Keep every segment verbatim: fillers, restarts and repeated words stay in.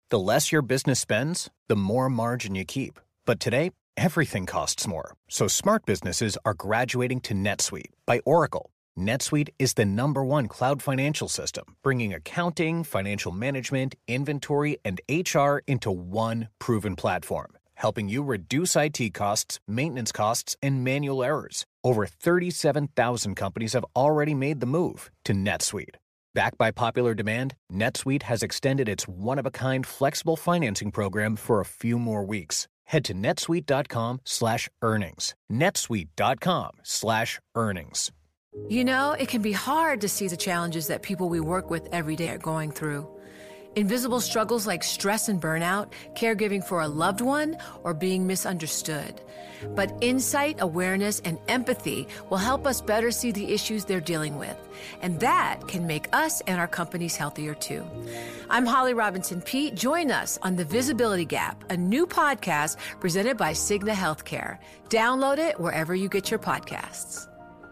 The less your business spends, the more margin you keep. But today, everything costs more. So smart businesses are graduating to NetSuite by Oracle. NetSuite is the number one cloud financial system, bringing accounting, financial management, inventory, and H R into one proven platform, helping you reduce I T costs, maintenance costs, and manual errors. Over thirty-seven thousand companies have already made the move to NetSuite. Backed by popular demand, NetSuite has extended its one-of-a-kind flexible financing program for a few more weeks. Head to netsuite.com slash earnings. netsuite.com slash earnings. You know, it can be hard to see the challenges that people we work with every day are going through. Invisible struggles like stress and burnout, caregiving for a loved one, or being misunderstood. But insight, awareness, and empathy will help us better see the issues they're dealing with. And that can make us and our companies healthier too. I'm Holly Robinson Peete. Join us on The Visibility Gap, a new podcast presented by Cigna Healthcare. Download it wherever you get your podcasts.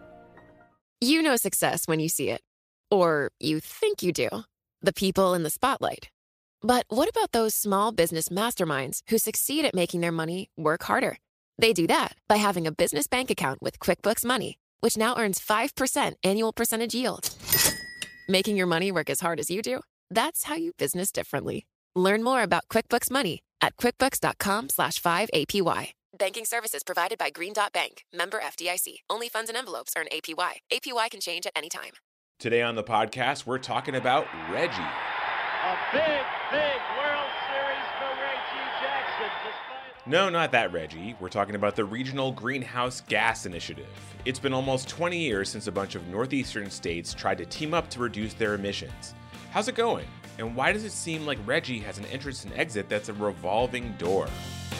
You know success when you see it. Or you think you do. The people in the spotlight. But what about those small business masterminds who succeed at making their money work harder? They do that by having a business bank account with QuickBooks Money, which now earns five percent annual percentage yield. Making your money work as hard as you do? That's how you business differently. Learn more about QuickBooks Money at quickbooks.com slash 5APY. Banking services provided by Green Dot Bank. Member F D I C. Only funds and envelopes earn A P Y. A P Y can change at any time. Today on the podcast, we're talking about Reggie. A big, big World Series for Reggie Jackson. Despite... No, not that Reggie. We're talking about the Regional Greenhouse Gas Initiative. It's been almost twenty years since a bunch of northeastern states tried to team up to reduce their emissions. How's it going? And why does it seem like Reggie has an entrance and exit that's a revolving door?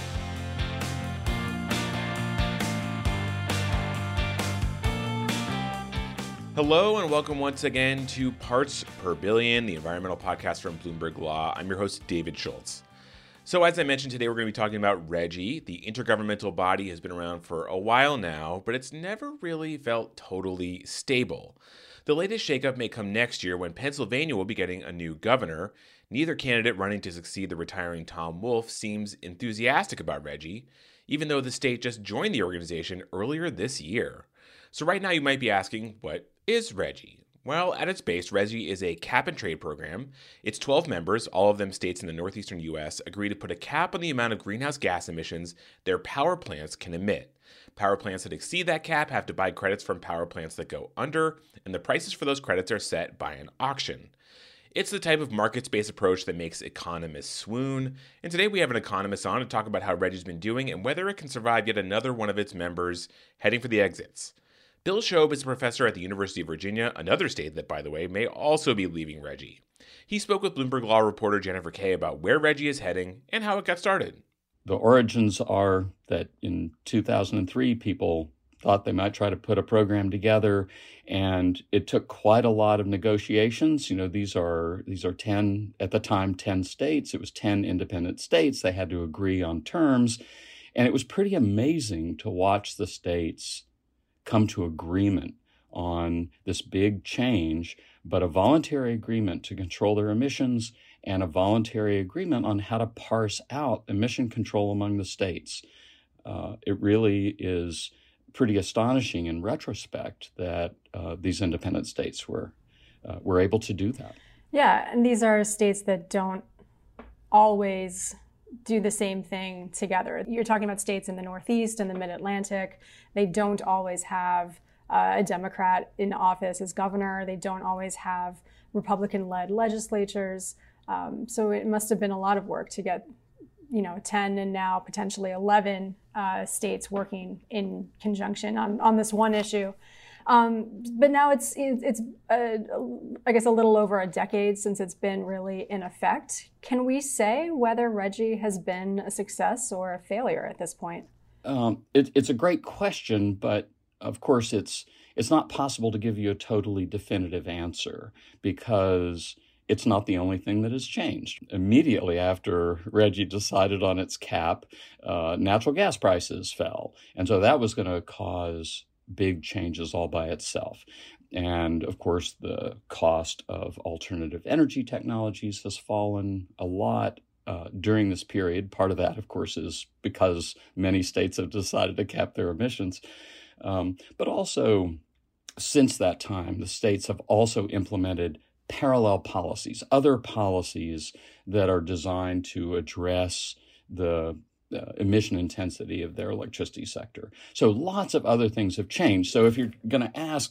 Hello and welcome once again to Parts Per Billion, the environmental podcast from Bloomberg Law. I'm your host, David Schultz. So as I mentioned, today we're going to be talking about RGGI. The intergovernmental body has been around for a while now, but it's never really felt totally stable. The latest shakeup may come next year when Pennsylvania will be getting a new governor. Neither candidate running to succeed the retiring Tom Wolf seems enthusiastic about RGGI, even though the state just joined the organization earlier this year. So right now you might be asking, what is RGGI? Well, at its base, RGGI is a cap-and-trade program. Its twelve members, all of them states in the northeastern U S, agree to put a cap on the amount of greenhouse gas emissions their power plants can emit. Power plants that exceed that cap have to buy credits from power plants that go under, and the prices for those credits are set by an auction. It's the type of markets-based approach that makes economists swoon, and today we have an economist on to talk about how RGGI's been doing and whether it can survive yet another one of its members heading for the exits. Bill Shobe is a professor at the University of Virginia, another state that, by the way, may also be leaving RGGI. He spoke with Bloomberg Law reporter Jennifer Kay about where RGGI is heading and how it got started. The origins are that in two thousand three, people thought they might try to put a program together, and it took quite a lot of negotiations. You know, these are these are ten, at the time, ten states. It was ten independent states. They had to agree on terms, and it was pretty amazing to watch the states come to agreement on this big change, but a voluntary agreement to control their emissions and a voluntary agreement on how to parse out emission control among the states. Uh, it really is pretty astonishing in retrospect that uh, these independent states were uh, were able to do that. Yeah, and these are states that don't always do the same thing together. You're talking about states in the Northeast and the Mid-Atlantic. They don't always have uh, a Democrat in office as governor. They don't always have Republican-led legislatures. Um, so it must have been a lot of work to get, you know, ten and now potentially eleven uh, states working in conjunction on, on this one issue. Um, but now it's it's uh, I guess a little over a decade since it's been really in effect. Can we say whether RGGI has been a success or a failure at this point? Um, it, it's a great question, but of course it's it's not possible to give you a totally definitive answer because it's not the only thing that has changed. Immediately after RGGI decided on its cap, uh, natural gas prices fell, and so that was going to cause big changes all by itself. And of course, the cost of alternative energy technologies has fallen a lot uh, during this period. Part of that, of course, is because many states have decided to cap their emissions. Um, but also, since that time, the states have also implemented parallel policies, other policies that are designed to address the uh, emission intensity of their electricity sector. So lots of other things have changed. So if you're going to ask,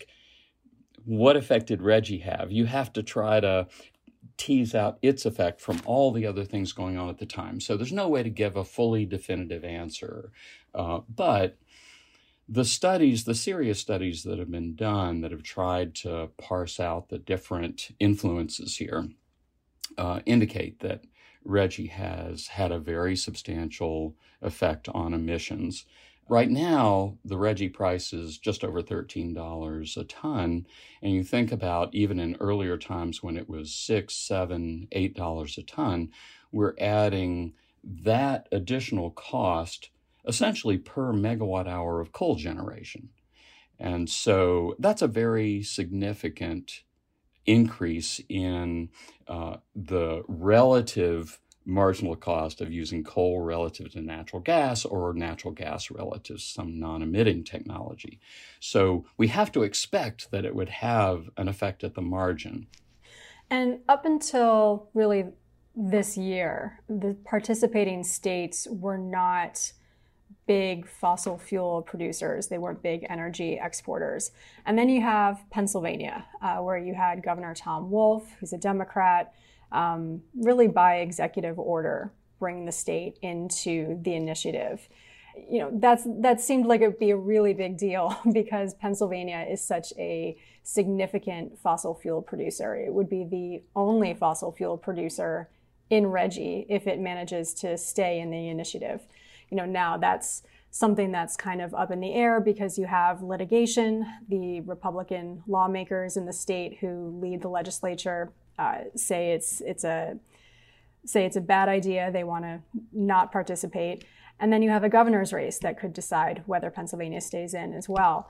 what effect did RGGI have? You have to try to tease out its effect from all the other things going on at the time. So there's no way to give a fully definitive answer. Uh, but the studies, the serious studies that have been done that have tried to parse out the different influences here uh, indicate that RGGI has had a very substantial effect on emissions. Right now, the RGGI price is just over thirteen dollars a ton. And you think about even in earlier times when it was six, seven, eight dollars a ton, we're adding that additional cost essentially per megawatt hour of coal generation. And so that's a very significant increase in uh, the relative marginal cost of using coal relative to natural gas or natural gas relative to some non-emitting technology. So we have to expect that it would have an effect at the margin. And up until really this year, the participating states were not big fossil fuel producers. They weren't big energy exporters. And then you have Pennsylvania, uh, where you had Governor Tom Wolf, who's a Democrat, um, really by executive order, bring the state into the initiative. You know, that's that seemed like it would be a really big deal because Pennsylvania is such a significant fossil fuel producer. It would be the only fossil fuel producer in RGGI if it manages to stay in the initiative. You know, now that's something that's kind of up in the air because you have litigation. The Republican lawmakers in the state who lead the legislature uh, say it's it's a say it's a bad idea. They want to not participate. And then you have a governor's race that could decide whether Pennsylvania stays in as well.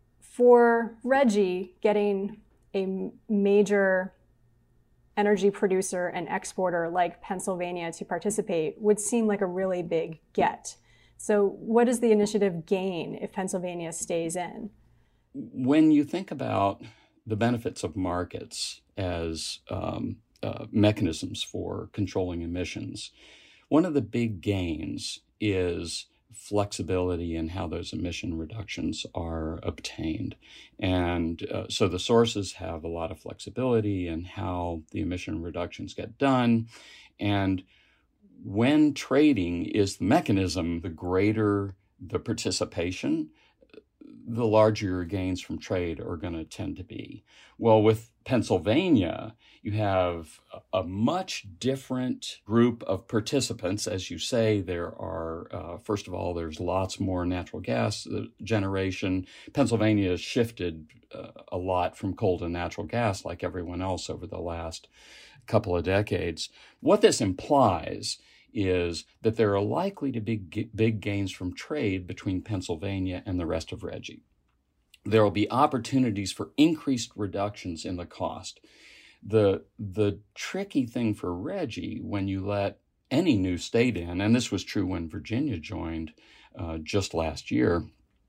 For RGGI, getting a major energy producer and exporter like Pennsylvania to participate would seem like a really big get. So what does the initiative gain if Pennsylvania stays in? When you think about the benefits of markets as um, uh, mechanisms for controlling emissions, one of the big gains is flexibility in how those emission reductions are obtained. And uh, so the sources have a lot of flexibility in how the emission reductions get done. And when trading is the mechanism, the greater the participation, the larger your gains from trade are going to tend to be. Well, with Pennsylvania, you have a much different group of participants. As you say, there are, uh, first of all, there's lots more natural gas generation. Pennsylvania has shifted uh, a lot from coal to natural gas like everyone else over the last couple of decades. What this implies is that there are likely to be big gains from trade between Pennsylvania and the rest of RGGI. There will be opportunities for increased reductions in the cost. The, the tricky thing for RGGI when you let any new state in, and this was true when Virginia joined uh, just last year,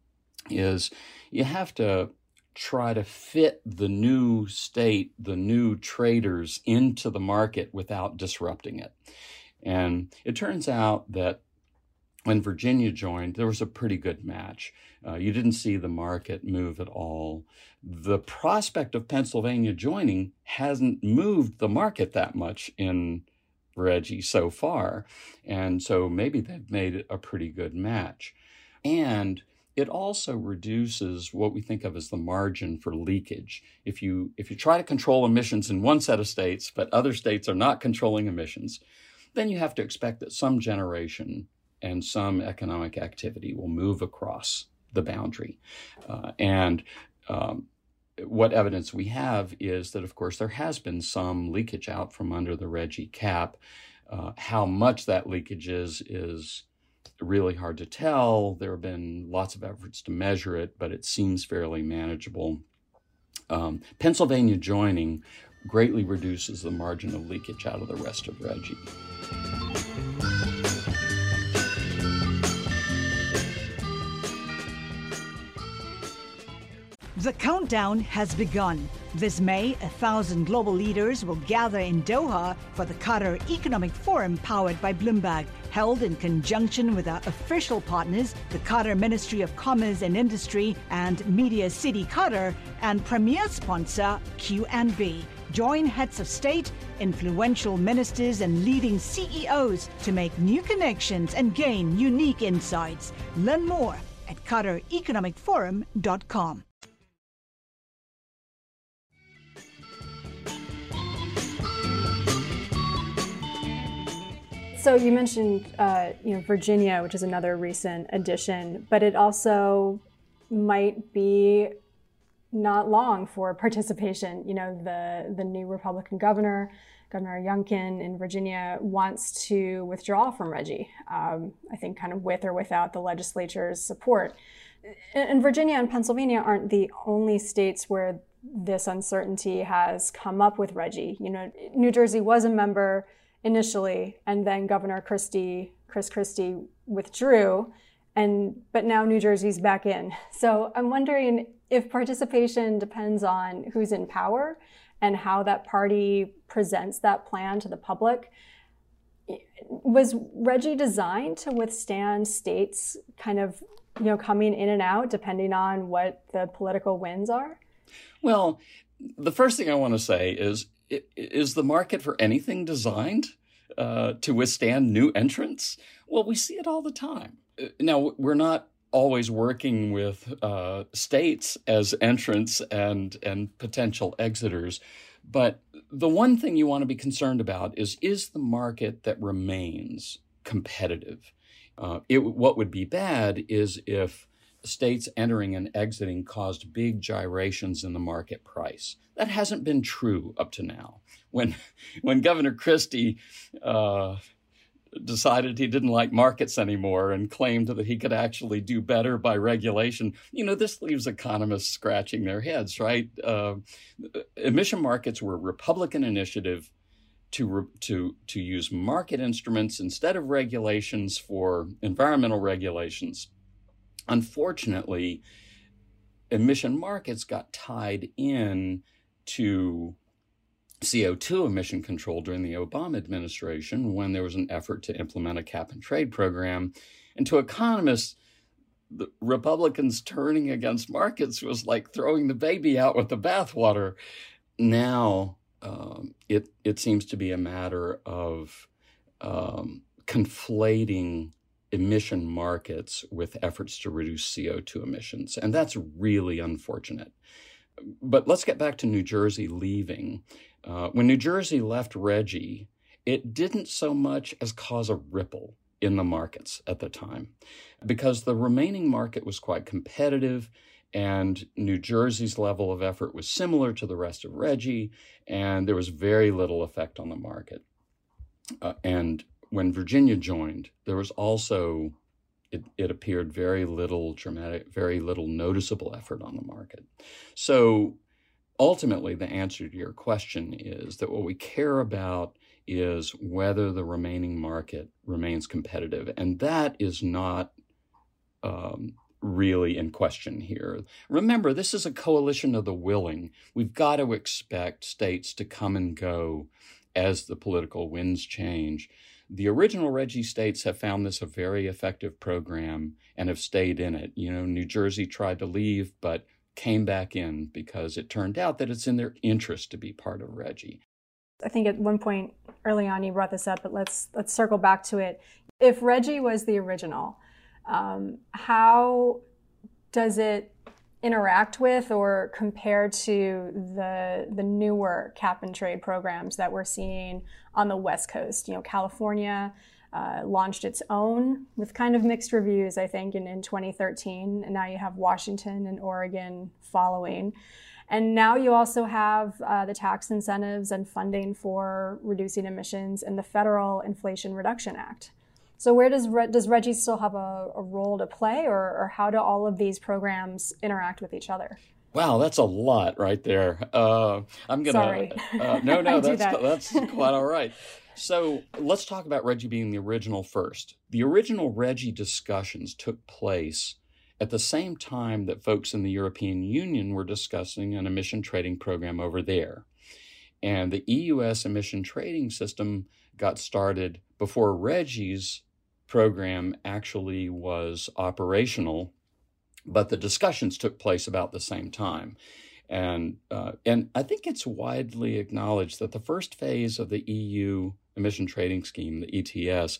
is you have to try to fit the new state, the new traders into the market without disrupting it. And it turns out that when Virginia joined, there was a pretty good match. Uh, you didn't see the market move at all. The prospect of Pennsylvania joining hasn't moved the market that much in RGGI so far. And so maybe they've made it a pretty good match. And it also reduces what we think of as the margin for leakage. If you, if you try to control emissions in one set of states, but other states are not controlling emissions, then you have to expect that some generation and some economic activity will move across the boundary. Uh, and um, what evidence we have is that, of course, there has been some leakage out from under the RGGI cap. Uh, how much that leakage is, is really hard to tell. There have been lots of efforts to measure it, but it seems fairly manageable. Um, Pennsylvania joining greatly reduces the margin of leakage out of the rest of RGGI. The countdown has begun. This May, a thousand global leaders will gather in Doha for the Qatar Economic Forum powered by Bloomberg, held in conjunction with our official partners, the Qatar Ministry of Commerce and Industry and Media City Qatar, and premier sponsor Q and B. Join heads of state, influential ministers, and leading C E Os to make new connections and gain unique insights. Learn more at qatar economic forum dot com. So you mentioned, uh, you know, Virginia, which is another recent addition, but it also might be not long for participation. You know, the the new Republican governor, Governor Youngkin in Virginia, wants to withdraw from RGGI. Um, I think kind of with or without the legislature's support. And Virginia and Pennsylvania aren't the only states where this uncertainty has come up with RGGI. You know, New Jersey was a member initially, and then Governor Christie, Chris Christie withdrew, and but now New Jersey's back in. So I'm wondering if participation depends on who's in power and how that party presents that plan to the public. Was RGGI designed to withstand states kind of, you know, coming in and out depending on what the political winds are? Well, the first thing I want to say is, is the market for anything designed uh, to withstand new entrants? Well, we see it all the time. Now, we're not always working with uh, states as entrants and, and potential exiters, but the one thing you want to be concerned about is, is the market that remains competitive? Uh, it, what would be bad is if states entering and exiting caused big gyrations in the market price. That hasn't been true up to now. When when Governor Christie uh, decided he didn't like markets anymore and claimed that he could actually do better by regulation, you know, this leaves economists scratching their heads, right? Uh, emission markets were a Republican initiative to re- to to use market instruments instead of regulations for environmental regulations. Unfortunately, emission markets got tied in to C O two emission control during the Obama administration when there was an effort to implement a cap and trade program. And to economists, the Republicans turning against markets was like throwing the baby out with the bathwater. Now um, it it seems to be a matter of um, conflating emission markets with efforts to reduce C O two emissions. And that's really unfortunate. But let's get back to New Jersey leaving. Uh, when New Jersey left RGGI, it didn't so much as cause a ripple in the markets at the time because the remaining market was quite competitive and New Jersey's level of effort was similar to the rest of RGGI, and there was very little effect on the market. Uh, and when Virginia joined, there was also, it, it appeared, very little dramatic, very little noticeable effort on the market. So ultimately, the answer to your question is that what we care about is whether the remaining market remains competitive. And that is not um, really in question here. Remember, this is a coalition of the willing. We've got to expect states to come and go as the political winds change. The original RGGI states have found this a very effective program and have stayed in it. You know, New Jersey tried to leave, but came back in because it turned out that it's in their interest to be part of RGGI. I think at one point early on you brought this up, but let's let's circle back to it. If RGGI was the original, um, how does it interact with or compare to the the newer cap and trade programs that we're seeing on the West Coast? You know, California uh, launched its own with kind of mixed reviews, I think, in, in twenty thirteen. And now you have Washington and Oregon following. And now you also have uh, the tax incentives and funding for reducing emissions in the Federal Inflation Reduction Act. So where does does RGGI still have a, a role to play, or, or how do all of these programs interact with each other? Wow, that's a lot right there. Uh, I'm gonna. Sorry. Uh, no, no, that's that. that's quite all right. So let's talk about RGGI being the original first. The original RGGI discussions took place at the same time that folks in the European Union were discussing an emission trading program over there. And the E U S emission trading system got started before RGGI's program actually was operational, but the discussions took place about the same time. And uh, and I think it's widely acknowledged that the first phase of the E U emission trading scheme, the E T S,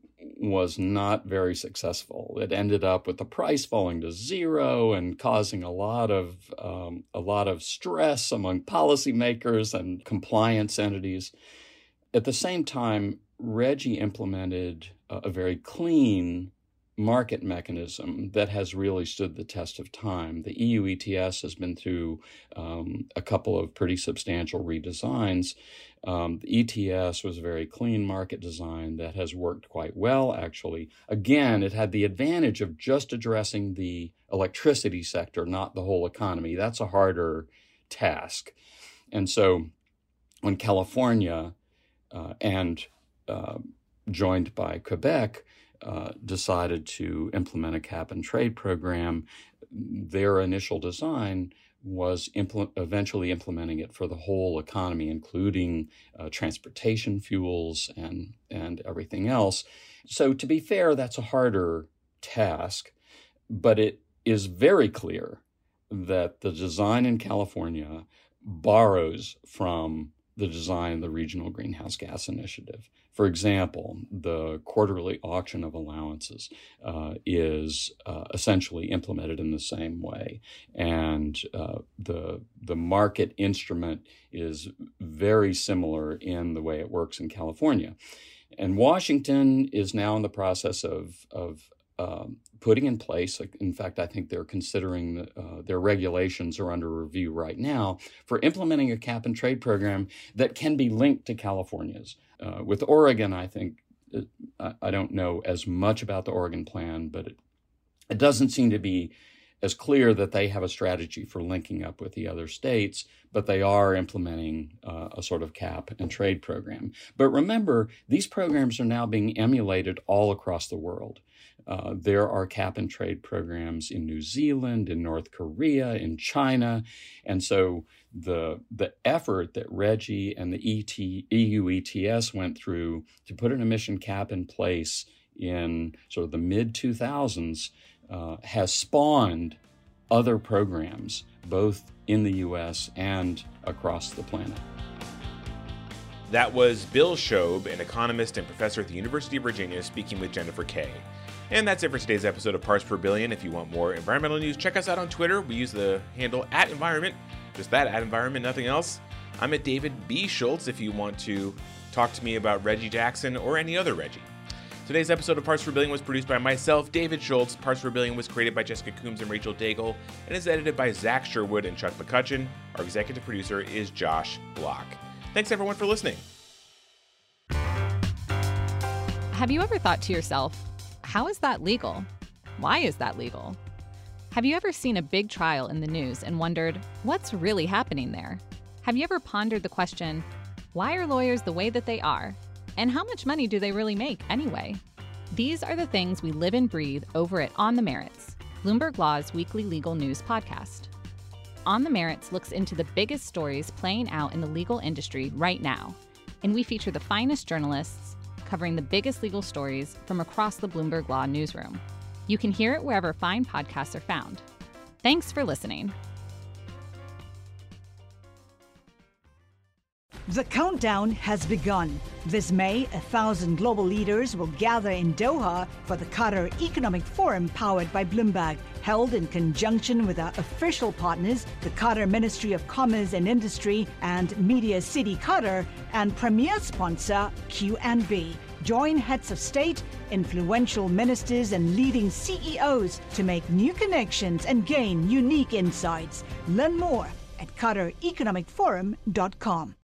was not very successful. It ended up with the price falling to zero and causing a lot of um, a lot of stress among policymakers and compliance entities. At the same time, RGGI implemented a, a very clean market mechanism that has really stood the test of time. The E U E T S has been through um, a couple of pretty substantial redesigns. Um, the E T S was a very clean market design that has worked quite well, actually. Again, it had the advantage of just addressing the electricity sector, not the whole economy. That's a harder task. And so when California uh, and uh, joined by Quebec uh, decided to implement a cap and trade program, their initial design was impl- eventually implementing it for the whole economy, including uh, transportation fuels and, and everything else. So to be fair, that's a harder task, but it is very clear that the design in California borrows from the design of the Regional Greenhouse Gas Initiative. For example, the quarterly auction of allowances uh, is uh, essentially implemented in the same way, and uh, the the market instrument is very similar in the way it works in California. And Washington is now in the process of of um, putting in place. In fact, I think they're considering uh, their regulations are under review right now for implementing a cap and trade program that can be linked to California's. Uh, with Oregon, I think, it, I, I don't know as much about the Oregon plan, but it, it doesn't seem to be as clear that they have a strategy for linking up with the other states, but they are implementing uh, a sort of cap and trade program. But remember, these programs are now being emulated all across the world. Uh, there are cap and trade programs in New Zealand, in North Korea, in China. And so the the effort that RGGI and the E T, E U E T S went through to put an emission cap in place in sort of the mid two thousands uh, has spawned other programs, both in the U S and across the planet. That was Bill Shobe, an economist and professor at the University of Virginia, speaking with Jennifer Kay. And that's it for today's episode of Parts Per Billion. If you want more environmental news, check us out on Twitter. We use the handle at environment, just that, at environment, nothing else. I'm at David B. Schultz if you want to talk to me about Reggie Jackson or any other Reggie. Today's episode of Parts Per Billion was produced by myself, David Schultz. Parts Per Billion was created by Jessica Coombs and Rachel Daigle and is edited by Zach Sherwood and Chuck McCutcheon. Our executive producer is Josh Block. Thanks everyone for listening. Have you ever thought to yourself, how is that legal? Why is that legal? Have you ever seen a big trial in the news and wondered, what's really happening there? Have you ever pondered the question, why are lawyers the way that they are? And how much money do they really make anyway? These are the things we live and breathe over at On the Merits, Bloomberg Law's weekly legal news podcast. On the Merits looks into the biggest stories playing out in the legal industry right now, and we feature the finest journalists covering the biggest legal stories from across the Bloomberg Law newsroom. You can hear it wherever fine podcasts are found. Thanks for listening. The countdown has begun. This May, a thousand global leaders will gather in Doha for the Qatar Economic Forum powered by Bloomberg, held in conjunction with our official partners, the Qatar Ministry of Commerce and Industry and Media City Qatar, and premier sponsor Q and B. Join heads of state, influential ministers, and leading C E Os to make new connections and gain unique insights. Learn more at qatar economic forum dot com.